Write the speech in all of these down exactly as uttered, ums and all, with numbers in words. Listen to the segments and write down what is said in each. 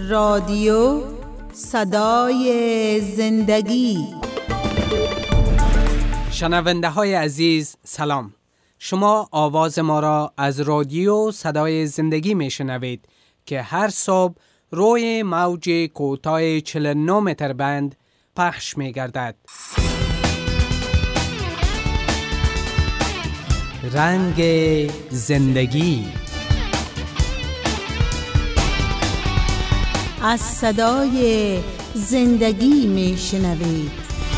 رادیو صدای زندگی. شنونده های عزیز سلام. شما آواز ما را از رادیو صدای زندگی می شنوید که هر صبح روی موج کوتاه چهل و نه متر بند پخش می گردد. رنگ زندگی. از صدای زندگی می شنوید.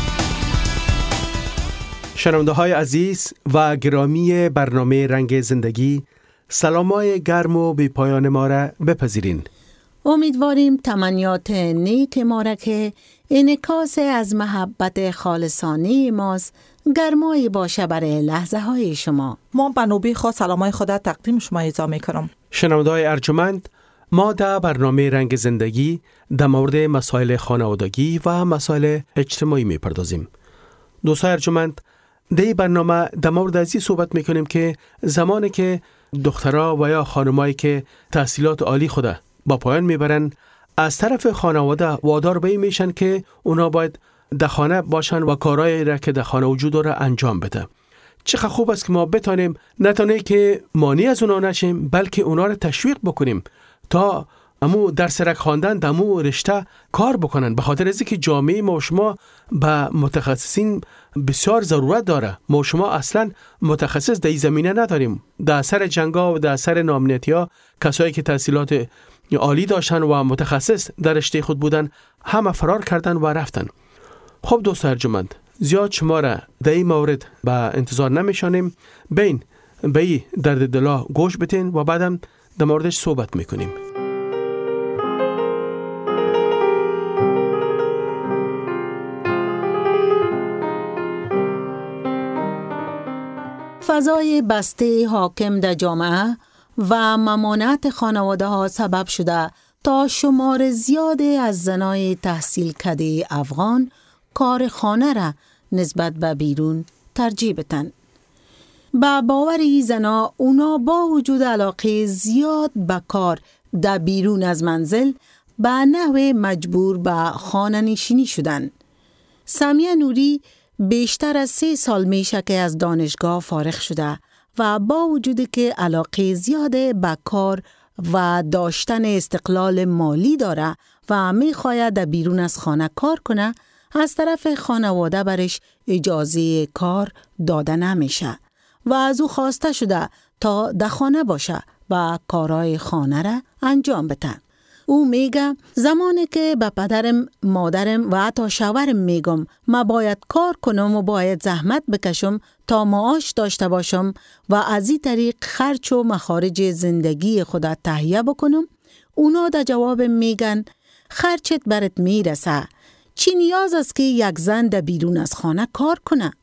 شنونده های عزیز و گرامی برنامه رنگ زندگی، سلامای گرم و بی پایان ما را بپذیرین. امیدواریم تمنیات نیک ما را که انعکاس از محبت خالصانه ماست گرمایی باشه برای لحظه های شما. ما به نوبه خاص سلامای خود تقدیم شما ارائه می‌کنم. شنونده های ارجمند، ما در برنامه رنگ زندگی در مورد مسائل خانوادگی و مسائل اجتماعی می‌پردازیم. دوستان ارجمند، در این برنامه در مورد ازی صحبت می‌کنیم که زمانی که دخترها و یا خانمایی که تحصیلات عالی خود با پایان میبرن، از طرف خانواده وادار به این میشن که اونا باید در خانه باشن و کارهایی را که در خانه وجود داره انجام بده. چقدر خوب است که ما بتانیم نه تنها که مانع از اونا نشیم، بلکه اونا را تشویق بکنیم تا امو درس را خواندن در امو رشته کار بکنن، به خاطر از اینکه جامعه ما و شما به متخصصین بسیار ضرورت داره. ما و شما اصلا متخصص در این زمینه نداریم. در اثر جنگا و در اثر ناامنیتی‌ها کسایی که تحصیلات عالی داشتن و متخصص در رشته خود بودن همه فرار کردن و رفتن. خب دوست ارجمند، زیاد شما را در این مورد به انتظار نمیشانیم. بین به این درد دلا گوش بتین و بعدم در موردش صحبت میکنیم. فضای بسته حاکم در جامعه و ممانعت خانواده ها سبب شده تا شمار زیاد از زنای تحصیل کرده افغان کار خانه را نسبت به بیرون ترجیح بدن. با باور این زنا، اونا با وجود علاقه زیاد به کار در بیرون از منزل به نحو مجبور به خانه نشینی شدن. سمیه نوری بیشتر از سه سال میشه که از دانشگاه فارغ شده و با وجودی که علاقه زیاد به کار و داشتن استقلال مالی داره و میخواید در بیرون از خانه کار کنه، از طرف خانواده برش اجازه کار داده نمیشه و از او خواسته شده تا در خانه باشه و کارهای خانه را انجام بده. او میگه زمانی که به پدرم، مادرم و حتی شوهرم میگم ما باید کار کنم و باید زحمت بکشم تا معاش داشته باشم و از این طریق خرج و مخارج زندگی خود تهیه بکنم، اونا در جواب میگن خرچت برات میرسه، چی نیاز است که یک زن در بیرون از خانه کار کنه؟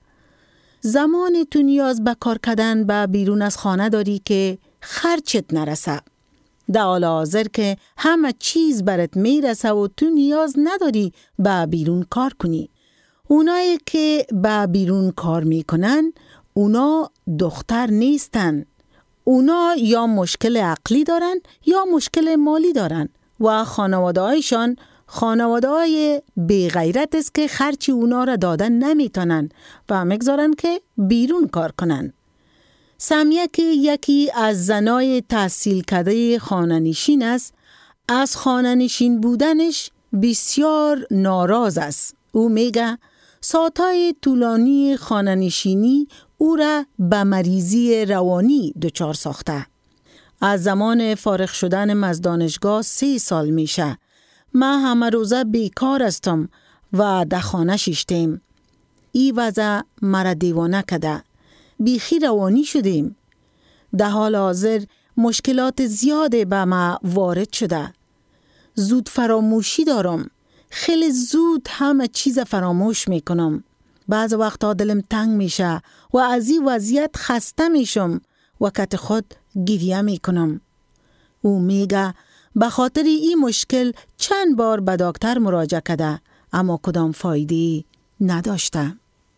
زمان تو نیاز به کار کردن به بیرون از خانه داری که خرچت نرسه. در حال حاضر که همه چیز برات میرسه و تو نیاز نداری به بیرون کار کنی. اونایی که به بیرون کار میکنن، اونا دختر نیستن. اونا یا مشکل عقلی دارن یا مشکل مالی دارن و خانواده هایشان خانواده های بی غیرت است که خرچی اونا را دادن نمیتونن و میگذارن که بیرون کار کنن. سمیه که یکی از زنای تحصیل کرده خانه نشین است، از خانه نشین بودنش بسیار ناراض است. او میگه ساعتهای طولانی خانه نشینی او را به مریضی روانی دچار ساخته. از زمان فارغ شدن از دانشگاه سه سال میشه. من همه روزه بیکار هستم و در خانه شیشتیم. ای وضع مرا دیوانه کده. بیخی روانی شدیم. در حال حاضر مشکلات زیاده به ما وارد شده. زود فراموشی دارم. خیلی زود همه چیز فراموش میکنم. بعض وقتا دلم تنگ میشه و از این وضعیت خسته میشم و کت خود گریه میکنم. او میگه به خاطر این مشکل چند بار به دکتر مراجعه کرده اما کدام فایده نداشته.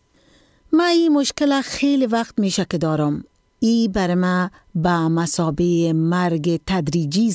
من این مشکل خیلی وقت میشه که دارم. ای بر ما به مثابه مرگ تدریجی است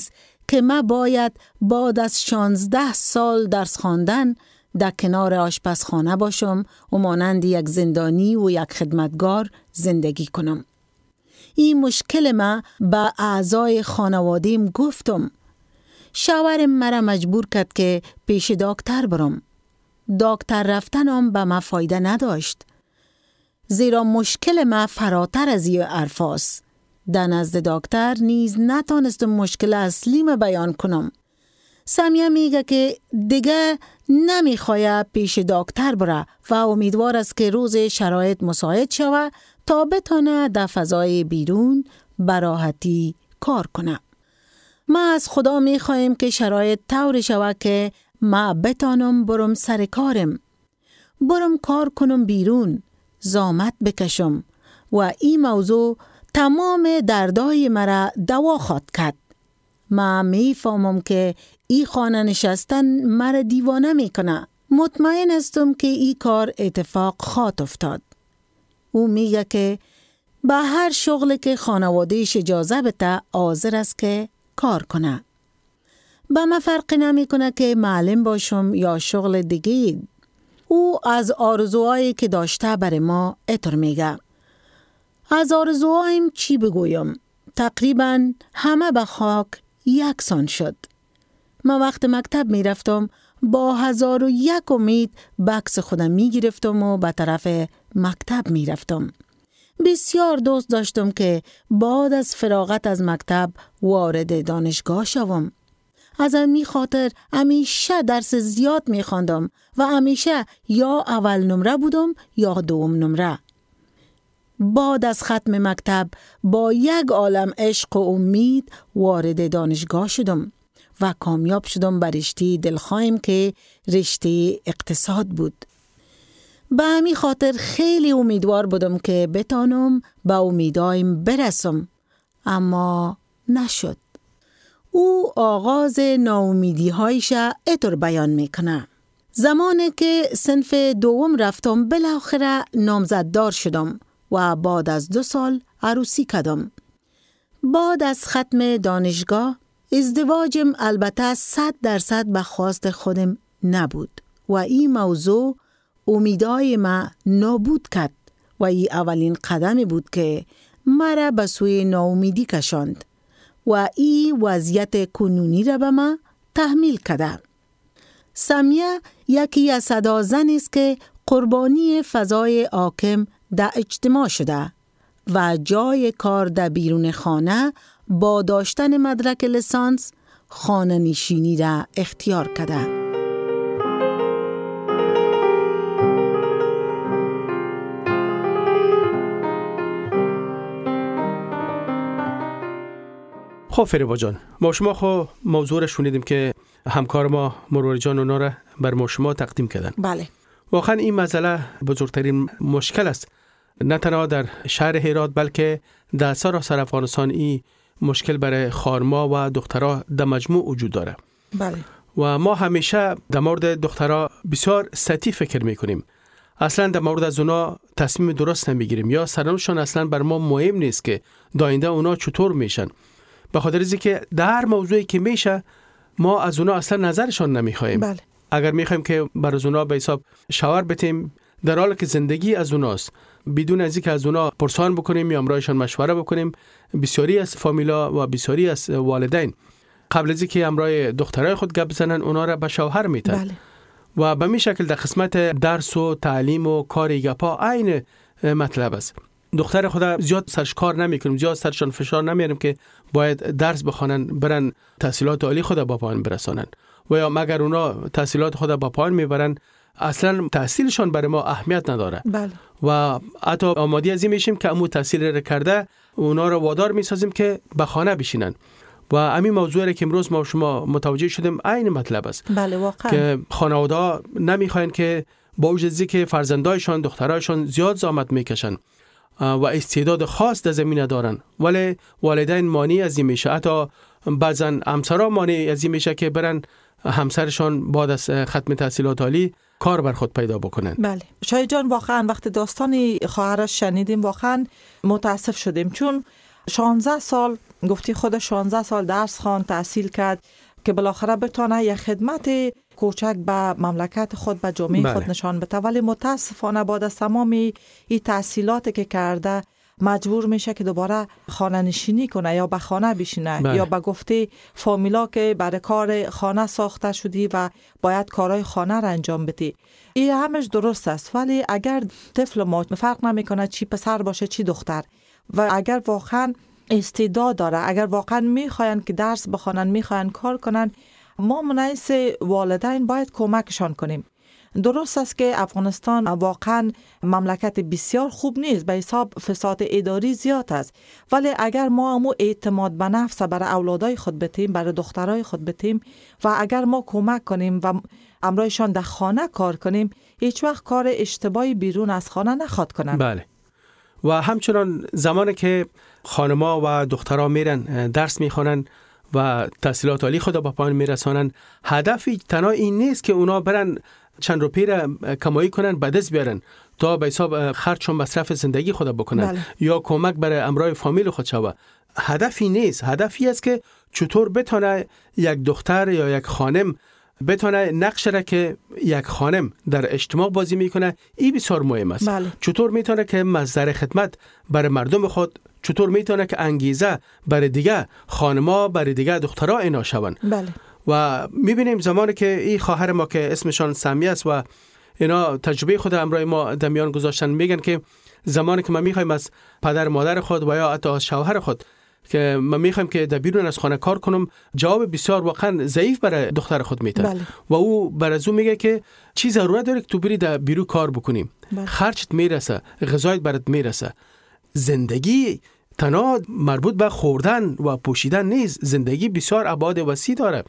که ما باید بعد از شانزده سال درس خواندن در کنار آشپزخانه باشم و مانند یک زندانی و یک خدمتگار زندگی کنم. این مشکل ما به اعضای خانوادیم گفتم. شوهرم مرا مجبور کرد که پیش دکتر برم. دکتر رفتنم به ما فایده نداشت. زیرا مشکل ما فراتر از این حرف است. در نزد دکتر نیز نتانستم مشکل اصلی ما بیان کنم. سمیه میگه که دیگه نمیخواه پیش دکتر بره و امیدوار است که روز شرایط مساعد شوه تا بتانه در فضای بیرون براحتی کار کنه. ما از خدا میخواهیم که شرایط طور شوه که ما بتانم برم سر کارم. برم کار کنم بیرون، زامت بکشم و این موضوع تمام دردای مرا دوا خواد کرد. ما میفهمم که این خانه نشستن مرا دیوانه میکنه. مطمئن هستم که این کار اتفاق خواهد افتاد. او میگه که به هر شغل که خانوادهش اجازه بده حاضر است که کار کنه. به من فرق نمی کنه که معلم باشم یا شغل دیگه. او از آرزوهایی که داشته برای ما اتر میگه. از آرزوهایم چی بگویم؟ تقریبا همه به خاک یکسان شد. من وقت مکتب می رفتم با هزار و یک امید بکس خودم می گرفتم و به طرف مکتب می رفتم. بسیار دوست داشتم که بعد از فراغت از مکتب وارد دانشگاه شوم. از همین خاطر همیشه درس زیاد می خواندم و همیشه یا اول نمره بودم یا دوم نمره. بعد از ختم مکتب با یک عالم عشق و امید وارد دانشگاه شدم و کامیاب شدم به رشته دلخواهیم که رشته اقتصاد بود. به همین خاطر خیلی امیدوار بودم که بتانم به امیدایم برسم، اما نشد. او آغاز ناامیدی هایش اتر بیان میکنه. زمانی که صنف دوم رفتم بالاخره نامزددار شدم و بعد از دو سال عروسی کردم. بعد از ختم دانشگاه ازدواجم البته صد درصد به خواست خودم نبود و این موضوع امیدای ما نابود کرد و این اولین قدمی بود که مرا به سوی ناامیدی کشاند و این وضعیت کنونی را به ما تحمیل کرده. سمیه یکی از صدا زنی است که قربانی فضای حاکم در اجتماع شده و جای کار در بیرون خانه با داشتن مدرک لیسانس خانه نشینی را اختیار کرده. خب فریبا جان، ما شما خو موضوع را شنیدیم که همکار ما مروری جان اونا را بر ما شما تقدیم کردن. بله. واقعا این مسئله بزرگترین مشکل است، نه تنها در شهر هرات بلکه در سراسر افغانستان این مشکل برای خانما و دخترها در مجموع وجود داره. بله. و ما همیشه در مورد دخترها بسیار سطحی فکر میکنیم. اصلا در مورد از اونا تصمیم درست نمیگیریم یا سرانشان اصلا بر ما مهم نیست که داینده اونا چطور میشن. به خاطر اینکه که در موضوعی که میشه ما از اونا اصلا نظرشان نمیخوایم. بله. اگر میخوایم که بر از اونا به حساب شاور بتیم در حالی که زندگی از اوناست، بدون از اینکه از اونا پرسان بکنیم یا امرایشان مشوره بکنیم، بسیاری از فامیلا و بسیاری از والدین قبل از اینکه امرای دخترای خود گپ بزنن اونا را به شوهر میتن. بله. و به می شکل در قسمت درس و تعلیم و کار گپا عین مطلب است. دختر خود زیاد سرش کار نمیکنیم، زیاد سرشان فشار نمیاریم که باید درس بخوانن، برن تحصیلات عالی خود با پایان برسانن و یا مگر اونا تحصیلات خود با پایان میبرن اصلا تحصیلشان برای ما اهمیت نداره. بله. و حتی آماده از این میشیم که امو تحصیل را کرده اونا رو وادار میسازیم که به خانه بشینن و همین موضوعی را که امروز ما شما متوجه شدیم عین مطلب است. بله واقعا. که خانواده‌ها نمیخواین که با وجودی که فرزندایشان دخترایشان زیاد زحمت میکشن و استعداد خاص در زمینه دارن، ولی والدین مانع از این میشه، حتی بعضن همسرا مانع از این میشه که برن همسرشان بعد از ختم تحصیلات عالی کار بر خود پیدا بکنن. بله. شاید جان واقعا وقت داستان خواهرش شنیدیم واقعا متاسف شدیم، چون شانزده سال گفتی خود شانزده سال درس خوان تحصیل کرد که بالاخره بتونه یک خدمت کوچک به مملکت خود به جامعه بله. خود نشان بده، ولی متاسفانه بعد از تمام این تحصیلاتی که کرده مجبور میشه که دوباره خانه نشینی کنه یا به خانه بشینه بله. یا به گفته فامیلا که برای کار خانه ساخته شدی و باید کارهای خانه را انجام بدی. این همش درست است، ولی اگر طفل ما فرق نمیکنه چی پسر باشه چی دختر و اگر واقعا استعداد داره، اگر واقعا میخواین که درس بخوانن، میخواین کار کنن، ما منعیس والدین باید کمکشان کنیم. درست است که افغانستان واقعا مملکت بسیار خوب نیست، به حساب فساد اداری زیاد است، ولی اگر ما همو اعتماد به نفس برای اولادای خود بتیم، برای دخترای خود بتیم و اگر ما کمک کنیم و امرایشان در خانه کار کنیم، هیچ وقت کار اشتباهی بیرون از خانه نخواد کنن. بله. و همچنان زمانی که خانما و دخترها میرن درس میخوانن و تحصیلات عالی خود به پایان میرسانن، هدفی تنها این نیست که اونا برن چند روپیه را کمایی کنن به دست بیارن تا به حساب خرج و مصرف زندگی خود بکنن بله. یا کمک برای امرای فامیل خود شوه. هدفی نیست، هدفی است که چطور بتونه یک دختر یا یک خانم بتونه نقش را که یک خانم در اجتماع بازی میکنه این بسیار مهم است. بله. چطور میتونه که مصدر خدمت برای مردم خود، چطور میتونه که انگیزه برای دیگه خانما، برای دیگه دخترها اینا شون. بله. و میبینیم زمانی که این خواهر ما که اسمشان سمیه است و اینا تجربه خود امرای ما دمیان گذاشتن، میگن که زمانی که ما میخوایم از پدر مادر خود و یا حتی از شوهر خود که ما میخوایم که در بیرون از خانه کار کنم، جواب بسیار واقعا ضعیف برای دختر خود میده. بله. و او برای او میگه که چی ضرورت داره که تو بری در بیرون کار بکنیم. بله. خرجت میرسه، غذایت برات میرسه. زندگی تنها مربوط به خوردن و پوشیدن نیست، زندگی بسیار ابعاد وسیع داره.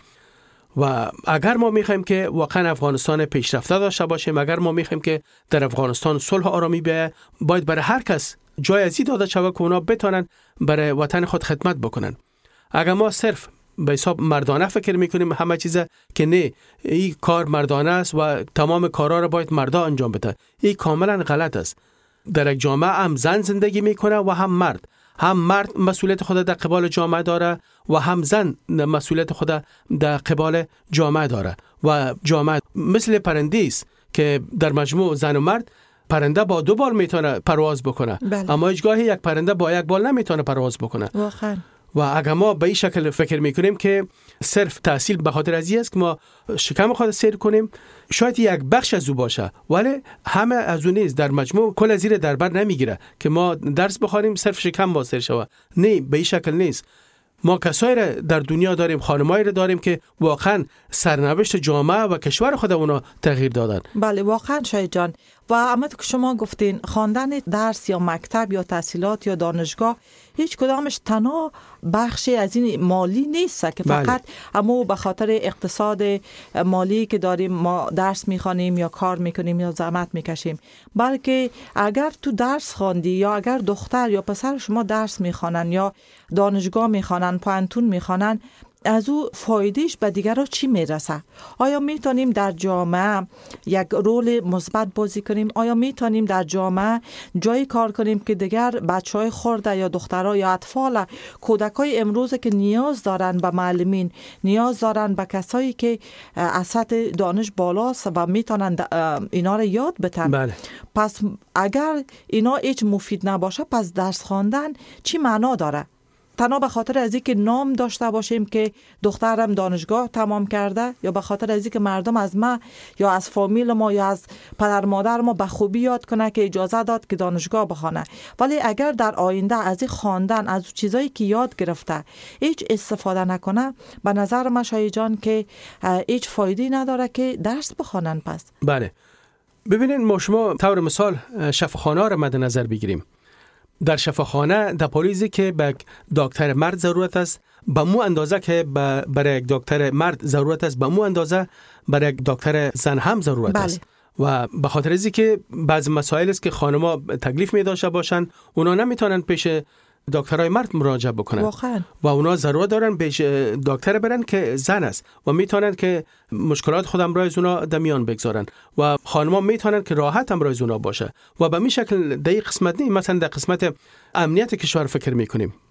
و اگر ما میخوایم که واقعا افغانستان پیشرفته داشته باشیم، اگر ما میخوایم که در افغانستان صلح و آرامی بیاید، باید برای هر کس جای ازی داده شود که اونا بتونن برای وطن خود خدمت بکنن. اگر ما صرف به حساب مردانه فکر میکنیم همه چیزه که نه این کار مردانه است و تمام کارا را باید مردا انجام بده، این کاملا غلط است. در یک جامعه هم زن زندگی میکنه و هم مرد. هم مرد مسئولیت خود در قبال جامعه داره و هم زن مسئولیت خود در قبال جامعه داره. و جامعه مثل پرنده است که در مجموع زن و مرد، پرنده با دو بال میتونه پرواز بکنه. بله. اما هیچگاهی یک پرنده با یک بال نمیتونه پرواز بکنه. واقعا. و اگر ما به این شکل فکر میکنیم که صرف تحصیل به خاطر ازی است که ما شکم خود سیر کنیم، شاید یک بخش از او باشه، ولی همه از او نیست. در مجموع کل زیر در بر نمیگیره که ما درس بخونیم صرف شکم واسیر شوه. نه، به این شکل نیست. ما کسایی را در دنیا داریم، خانمایی را داریم که واقعا سرنوشت جامعه و کشور خود اونا تغییر دادن. بله واقعا شاید جان. و اما که شما گفتین خواندن درس یا مکتب یا تحصیلات یا دانشگاه هیچ کدامش تنها بخشی از این مالی نیست که فقط بله. اما به خاطر اقتصاد مالی که داریم ما درس میخوانیم یا کار میکنیم یا زحمت میکشیم، بلکه اگر تو درس خواندی یا اگر دختر یا پسر شما درس میخوانن یا دانشگاه میخوانن، پانتون میخوانن، از او فایدهش به دیگران چی میرسه؟ آیا میتونیم در جامعه یک رول مثبت بازی کنیم؟ آیا میتونیم در جامعه جایی کار کنیم که دیگر بچهای خرده یا دخترها یا اطفال، کودکای امروز که نیاز دارن به معلمین، نیاز دارن به کسایی که از سطح دانش بالاست و میتونن اینا رو یاد بدن. بله. پس اگر اینا هیچ مفید نباشه، پس درس خواندن چی معنا داره؟ تنها به خاطر از اینکه نام داشته باشیم که دخترم دانشگاه تمام کرده، یا به خاطر از اینکه مردم از ما یا از فامیل ما یا از پدر مادر ما به خوبی یاد کنه که اجازه داد که دانشگاه بخونه، ولی اگر در آینده از این خواندن، از چیزایی که یاد گرفته هیچ استفاده نکنه، به نظر من شایع جان که هیچ فایده نداره که درس بخونن. پس بله ببینید، ما شما طور مثال شفاخانه را مد نظر بگیریم. در شفاخانه در پالیزی که به دکتر مرد ضرورت است، به مو اندازه که برای یک دکتر مرد ضرورت است، به مو اندازه برای یک دکتر زن هم ضرورت بله. است. و به خاطر از که بعض مسائل است که خانم‌ها تکلیف می داشته باشن، اونا نمیتونن پیش دکترای مرد مراجعه بکنن واقعا. و اونا ضرورت دارن پیش دکتر برن که زن است و میتونن که مشکلات خودم رای اونا دمیان بگذارن و خانم‌ها میتونن که راحت هم رای اونا باشه. و به این شکل در این قسمت نه، مثلا در قسمت امنیت کشور فکر میکنیم،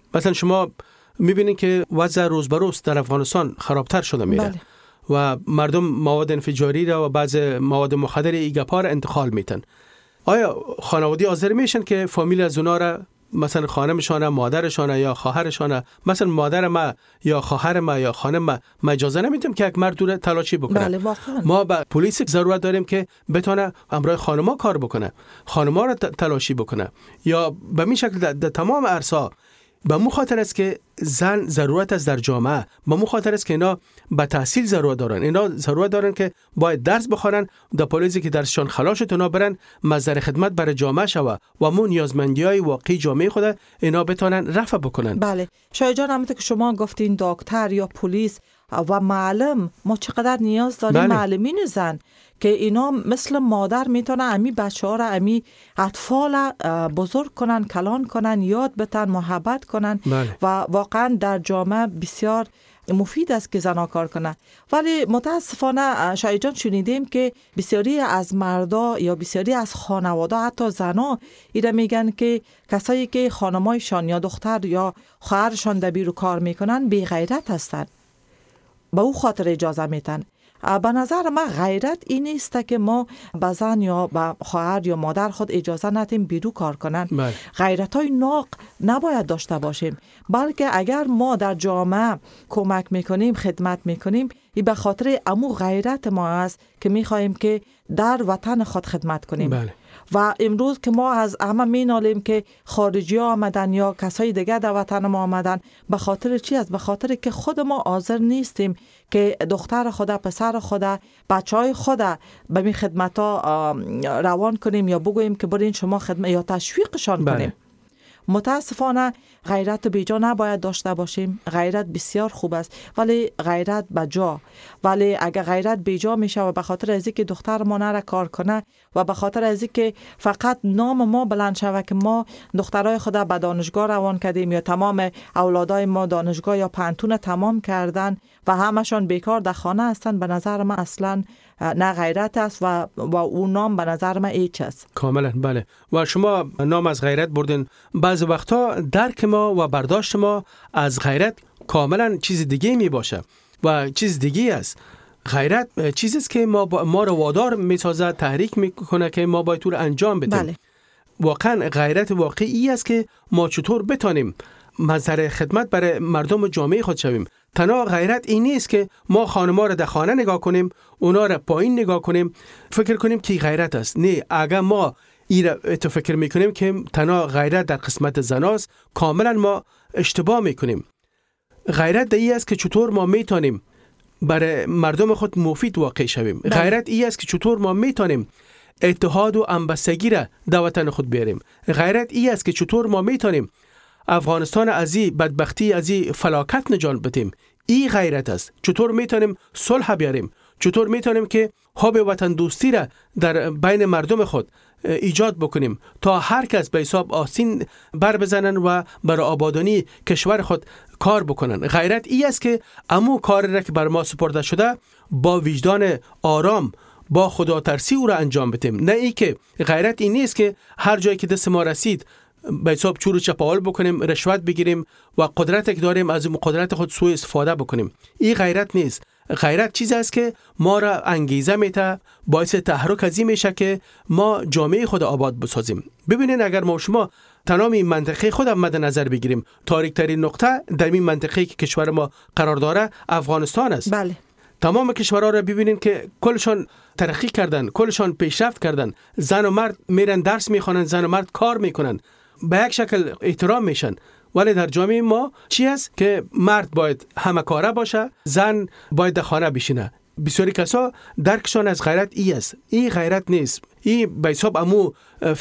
مثلا شما میبینید که وضع روز به روز در افغانستان خرابتر شده میره. بله. و مردم مواد انفجاری را و بعض مواد مخدر ایگپا را انتقال میتن. آیا خانوادی حاضر میشن که فامیل از اونا را، مثلا خانمشان، مادرشان یا خواهرشان، مثلا مادر ما یا خواهر ما یا خانم ما، ما اجازه نمیدیم که یک مرد رو تلاشی بکنه. بله واقعا. ما با پلیس ضرورت داریم که بتونه همراه خانما کار بکنه، خانما را تلاشی بکنه، یا به این شکل در, در تمام عرصه. به مو خاطر است که زن ضرورت است در جامعه، به مو خاطر است که اینا به تحصیل ضرورت دارن، اینا ضرورت دارن که باید درس بخونن، در پالیزی که درسشان خلاص شد اونا برن مصدر خدمت برای جامعه شوه و مو نیازمندی‌های واقعی جامعه خود اینا بتونن رفع بکنن. بله شایع جان، همونطور که شما گفتین دکتر یا پلیس و معلم، ما چقدر نیاز داریم. بله. معلمین زن که اینا مثل مادر میتونه امی بچه ها را، امی اطفال بزرگ کنن، کلان کنن، یاد بتن، محبت کنن. بله. و واقعا در جامعه بسیار مفید است که زنها کار کنن. ولی متاسفانه شایع جان شنیدیم که بسیاری از مردا یا بسیاری از خانواده، حتی زنها، اینا میگن که کسایی که خانمایشان یا دختر یا خواهرشان در بیرو کار میکنن بی غیرت هستن، به او خاطر اجازه میتن. به نظر من غیرت این نیست که ما به زن یا به خواهر یا مادر خود اجازه ندیم بیرو کار کنن. بله. غیرت های ناق نباید داشته باشیم، بلکه اگر ما در جامعه کمک میکنیم، خدمت میکنیم، این به خاطر امو غیرت ما است که میخواهیم که در وطن خود خدمت کنیم. بله. و امروز که ما از همه مینالیم که خارجی ها آمدن یا کسای دیگه در وطن ما آمدن، به خاطر چی است؟ به خاطر که خود ما حاضر نیستیم که دختر خدا، پسر خدا، بچه های خدا به این خدمت ها روان کنیم یا بگوییم که برین شما خدمت، یا تشویقشان بله. کنیم. متاسفانه غیرت بیجا نباید داشته باشیم. غیرت بسیار خوب است، ولی غیرت بجا. ولی اگر غیرت بیجا میشه و به خاطر از اینکه دختر ما نره کار کنه و به خاطر از اینکه فقط نام ما بلند شوه که ما دخترای خود به دانشگاه روان کردیم یا تمام اولادای ما دانشگاه یا پانتون تمام کردن و همشان بیکار در خانه هستن، به نظر من اصلا نه غیرت است و و اون نام به نظر من هیچ است. کاملا بله. و شما نام از غیرت بردین. بعض وقتا درک ما و برداشت ما از غیرت کاملا چیز دیگه می باشه و چیز دیگه است. غیرت چیزی است که ما با ما رو وادار میسازه، تحریک میکنه که ما باید تو رو انجام بدیم. بله. واقعا غیرت واقعی است که ما چطور بتانیم مظهر خدمت برای مردم جامعه خود شویم. تنها غیرت این نیست که ما خانم‌ها را در خانه نگاه کنیم، اونا را پایین نگاه کنیم، فکر کنیم که غیرت است. نه، اگر ما این را تو فکر میکنیم که تنها غیرت در قسمت زناست، کاملا ما اشتباه میکنیم. غیرت این است که چطور ما میتونیم برای مردم خود مفید واقع شویم. بله. غیرت این است که چطور ما میتونیم اتحاد و همبستگی را در وطن خود بیاریم. غیرت این است که چطور ما میتونیم افغانستان از این بدبختی، از این فلاکت نجات بدیم. این غیرت است. چطور میتونیم صلح بیاریم، چطور میتونیم که حب وطن دوستی را در بین مردم خود ایجاد بکنیم تا هر کس به حساب آستین بر بزنن و برای آبادانی کشور خود کار بکنن. غیرت این است که امو کار را که بر ما سپرده شده با وجدان آرام، با خدا ترسی او را انجام بدیم. نه ای که غیرت این نیست که هر جایی که دست ما رسید به حساب چور و چپاول بکنیم، رشوت بگیریم و قدرت که داریم از قدرت خود سوء استفاده بکنیم. این غیرت نیست. غیرت چیزی است که ما را انگیزه میده، باعث تحرک ازی میشه که ما جامعه خود آباد بسازیم. ببینید اگر ما شما تمام این منطقه خود مد نظر بگیریم، تاریک ترین نقطه در این منطقه که کشور ما قرار داره افغانستان است. بله. تمام کشورها را ببینید که کلشان ترقی کردن، کلشان پیشرفت کردن، زن و مرد میرن درس میخوانن، زن و مرد کار میکنن، به یک شکل احترام میشن. ولی در جامعه ما چی است که مرد باید همه کاره باشه، زن باید در خانه بشینه. بسیاری کسا درکشان از غیرت ای است. این غیرت نیست. این به حساب امو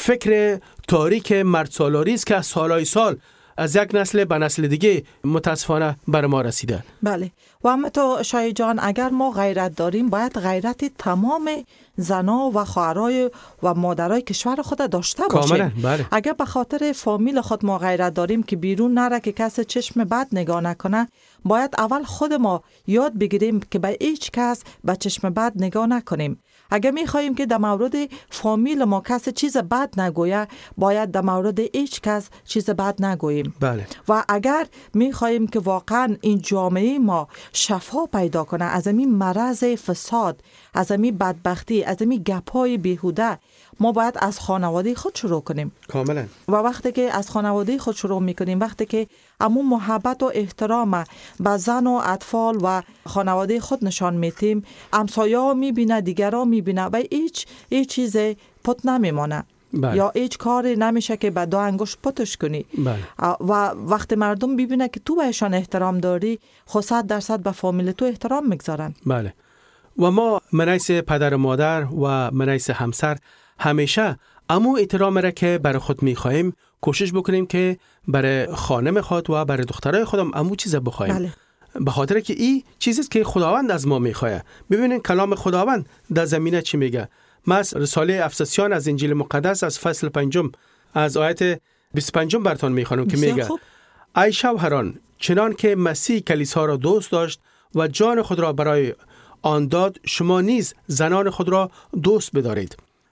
فکر تاریک مرد سالاری است که از سالهای سال از یک نسل به نسل دیگه متاسفانه بر ما رسیده. بله. و اما تو شایع جان، اگر ما غیرت داریم باید غیرت تمام زنا و خواهرای و مادرای کشور خود داشته باشیم. کاملا بله. اگر به خاطر فامیل خود ما غیرت داریم که بیرون نره که کس چشم بد نگاه نکنه، باید اول خود ما یاد بگیریم که به هیچ کس به چشم بد نگاه نکنیم. اگر می خواهیم که در مورد فامیل ما کس چیز بد نگوید، باید در مورد هیچ کس چیز بد نگوییم. بله. و اگر می خواهیم که واقعا این جامعه ما شفا پیدا کنه از این مرض فساد، از این بدبختی، از این گپای بیهوده، ما باید از خانواده خود شروع کنیم. کاملا. و وقتی که از خانواده خود شروع میکنیم، وقتی که امون محبت و احترام به زن و اطفال و خانواده خود نشان میتیم، همسایه ها میبینه، دیگران میبینه و هیچ هیچ چیز پت نمیمانه. بله. یا هیچ کاری نمیشه که به دو انگشت پتش کنی. بله. و وقتی مردم ببینه که تو بهشان احترام داری، خود صد درصد به فامیل تو احترام میگذارن. بله. و ما منیس پدر و مادر و منیس همسر همیشه امو احترام را که برای خود میخواهیم کوشش بکنیم که برای خانم خود و برای دخترای خودم امو چیز بخواهیم. بله. به خاطر که این چیزی که خداوند از ما میخواه. ببینید کلام خداوند در زمینه چی میگه. ما رساله افسسیان از انجیل مقدس از فصل پنجم از آیت بیست و پنج براتون میخوانم که میگه خوب. ای شوهران، چنان که مسیح کلیسا را دوست داشت و جان خود را برای آن داد، شما نیز زنان خود را دوست بدارید.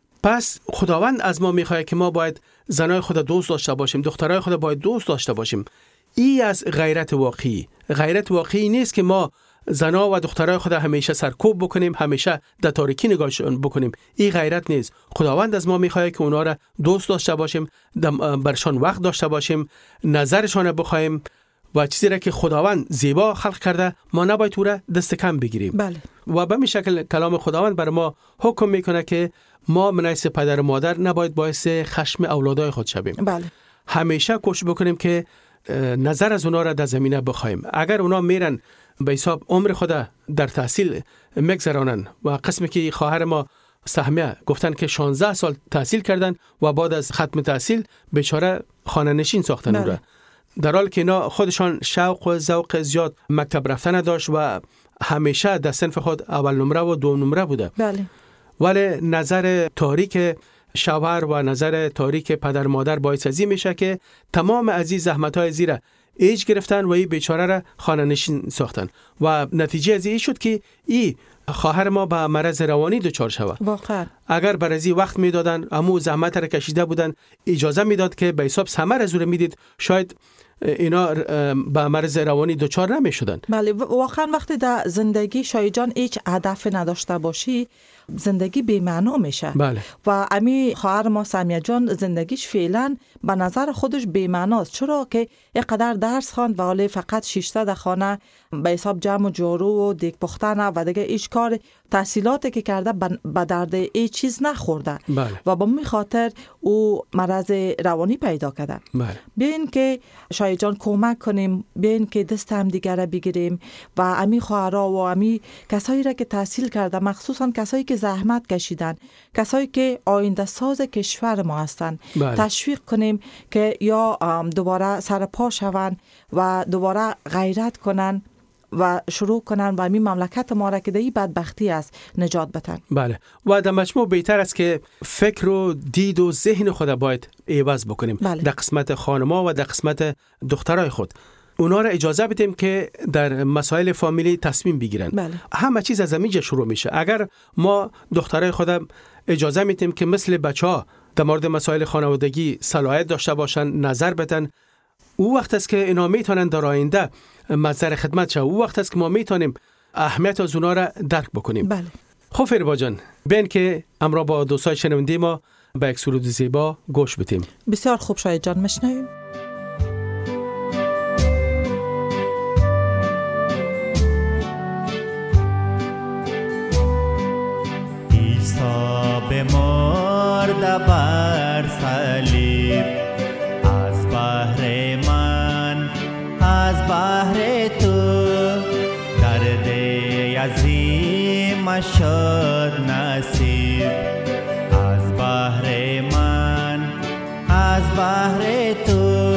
پس خداوند از ما میخواد که ما باید زنای خود دوست داشته باشیم، دخترای خود باید دوست داشته باشیم. این از غیرت واقعی. غیرت واقعی نیست که ما زنا و دخترای خود همیشه سرکوب بکنیم، همیشه در تاریکی نگاهشون بکنیم. این غیرت نیست. خداوند از ما میخواد که اونا را دوست داشته باشیم، برشان وقت داشته باشیم، نظرشان بخوایم و چیزی را که خداوند زیبا خلق کرده ما نباید او را دست کم بگیریم. بله. و به این شکل کلام خداوند بر ما حکم میکنه که ما منیس پدر و مادر نباید باعث خشم اولادای خود شویم. بله. همیشه کوشش بکنیم که نظر از اونا را در زمینه بخوایم. اگر اونا میرن به حساب عمر خود در تحصیل میگذرانن و قسمی که خواهر ما سهمیه گفتن که شانزده سال تحصیل کردن و بعد از ختم تحصیل بیچاره خانه نشین ساختن او را، در حالی که اینا خودشان شوق و ذوق زیاد مکتب رفتن نداشت و همیشه در صنف خود اول نمره و دو نمره بوده. بله. ولی نظر تاریک شوهر و نظر تاریک پدر مادر باعث ازی میشه که تمام از این زحمت‌های زیرا ایج گرفتن و این بیچاره را خانه نشین ساختن و نتیجه از این شد که این خواهر ما به مرض روانی دچار شود. واقعا اگر برای وقت میدادن، امو زحمت را کشیده بودن، اجازه میداد که به حساب ثمر از او میدید، شاید اینا به مرض روانی دچار نمیشدن. بله. واقعا وقتی در زندگی شای جان هیچ هدف نداشته باشی، زندگی بی‌معنا میشه. بله. و امی خواهر ما سمیه جان زندگیش فعلا به نظر خودش بی‌معناست، چرا که اینقدر درس خواند و ولی فقط شیشته در خانه به حساب جمع و جارو و دیگ پختن و دیگه هیچ کار تحصیلاتی که کرده به درد هیچ چیز نخورده. بله. و به می خاطر او مرض روانی پیدا کرده. بله. بیاین که شای جان کمک کنیم، بیاین که دست هم دیگر را بگیریم و امی خواهرها و امی کسایی را که تحصیل کرده، مخصوصا کسایی که زحمت کشیدن، کسایی که آینده ساز کشور ما هستند، بله. تشویق کنیم که یا دوباره سر پا شوند و دوباره غیرت کنن و شروع کنن و این مملکت ما را که در این بدبختی است نجات بدن. بله. و در مجموع بهتر است که فکر و دید و ذهن خود باید عوض بکنیم. بله. در قسمت خانما و در قسمت دخترای خود اونا را اجازه بدیم که در مسائل فامیلی تصمیم بگیرن. بله. همه چیز از اینجا شروع میشه. اگر ما دخترای خود اجازه میدیم که مثل بچه‌ها در مورد مسائل خانوادگی صلاحیت داشته باشن، نظر بدن، او وقت است که اینا میتونن در آینده مظهر خدمت شوند. او وقت است که ما میتونیم اهمیت از اونا را درک بکنیم. بله. خب فریبا جان، بین که امرا با دوستای شنونده ما به یک سرود زیبا گوش بدیم. بسیار خوب شاید جان، مشنویم. عیسی بمرد بر صلیب، از بهر من، از بهر تو، درد عظیم شد نصیب. از بهر من، از بهر تو،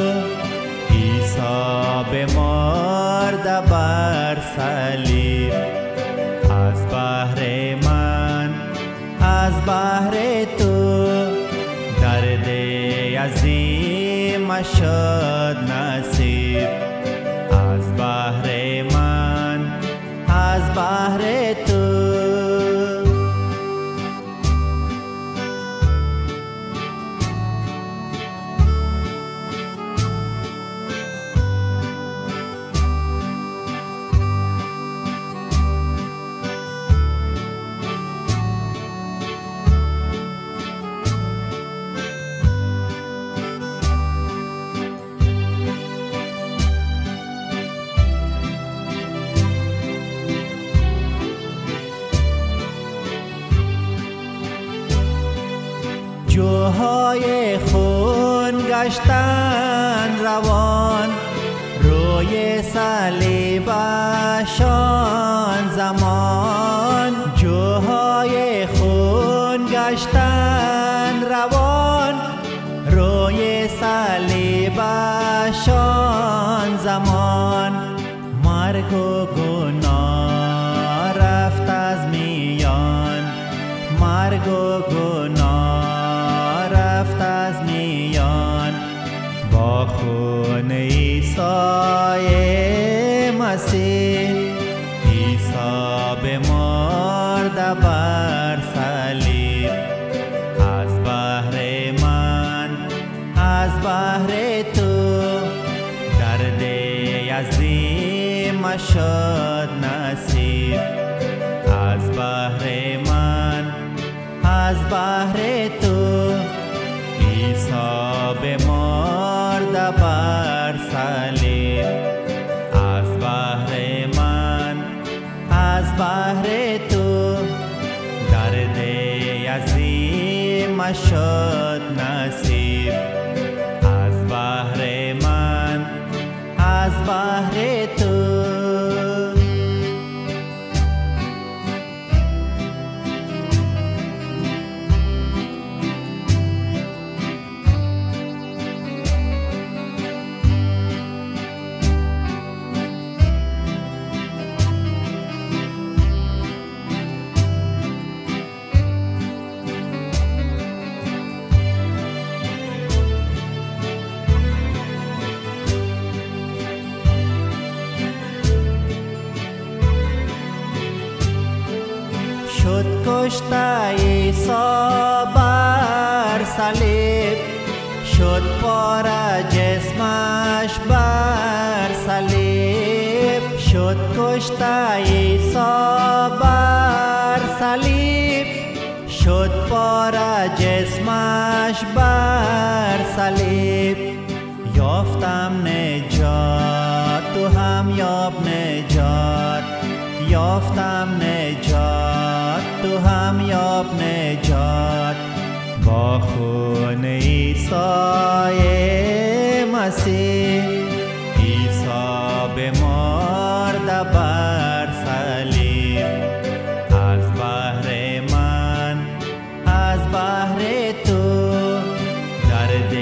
عیسی بمرد بر صلیب. از بهر من، از بهر تو، درد عظیم شد نصیب. از بهر من، از بهر تو. جوهای خون گشتن روان، روی صلیبشان زمان. جوهای خون گشتن روان، روی صلیبشان زمان. مرگ و گناه رفت از میان، مرگ و گناه رفت از میان. با خون عیسی مسیح، عیسی بمرد بر صلیب. از بهر من، از بهر تو، درد عظیم شد نصیب. از بهر من، از بهر تو، عیسی بمرد بر صلیب. از بهر من، از بهر تو، درد عظیم شد نصیب. از بهر من، از بهر تو. شد کشته عیسی بر صلیب، شد پاره جسمش بر صلیب. شد کشته عیسی بر صلیب، شد پاره جسمش بر صلیب. یافتم نجات، تو هم یاب نجات. یافتم نجات، تو هم یاب نجات. با خون عیسی مسیح، عیسی بمرد بر صلیب. از بهر من، از بهر تو، درد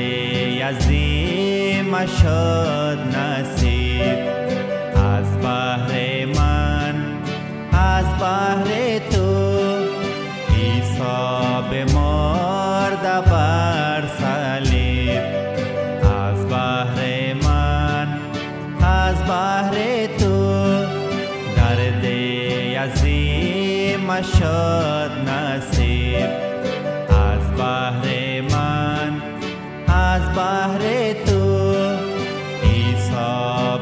عظیم شد نصیب. از بهر من، از بهر تو، عیسی بمرد بر صلیب. از بهر من، از بهر تو، درد عظیم شد نصیب. از بهر من، از بهر تو، عیسی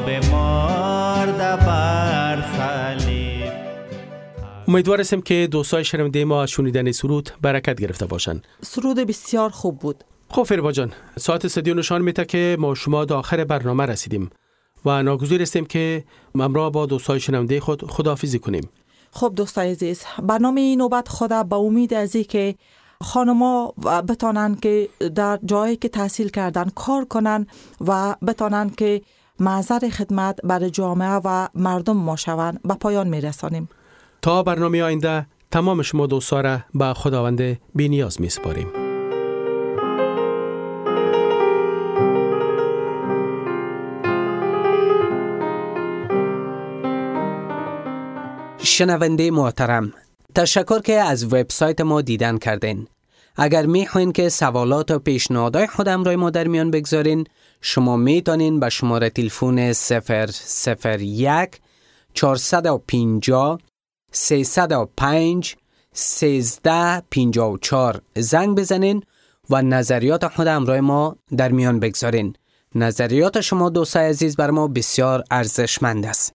بمرد بر صلیب. امیدوار هستم که دوستای شنونده ما از شنیدن سرود برکت گرفته باشند. سرود بسیار خوب بود. خب فریبا جان، ساعت استودیو نشان میده که ما شما تا آخر برنامه رسیدیم و ناگزیر هستیم که همراه با دوستای شنونده خود خداحافظی کنیم. خب دوستای عزیز، برنامه این نوبت خدا با امید از این که خانما بتانن که در جایی که تحصیل کردن کار کنن و بتانن که معذر خدمت برای جامعه و مردم ما شوند به پایان میرسانیم. تا برنامه آینده تمام شما دوستا را به خداوند بی‌نیاز میسپاریم. شنونده محترم، تشکر که از وبسایت ما دیدن کردین. اگر میخواین که سوالات و پیشنهادهای خودم را ما در میان بگذارین، شما میتونین به شماره تلفن صفر صفر یک چهارصد و پنجاه سیصد و پنج سیزده پنجاه و چهار زنگ بزنین و نظریات خود همراه ما در میان بگذارین. نظریات شما دوستای عزیز بر ما بسیار ارزشمند است.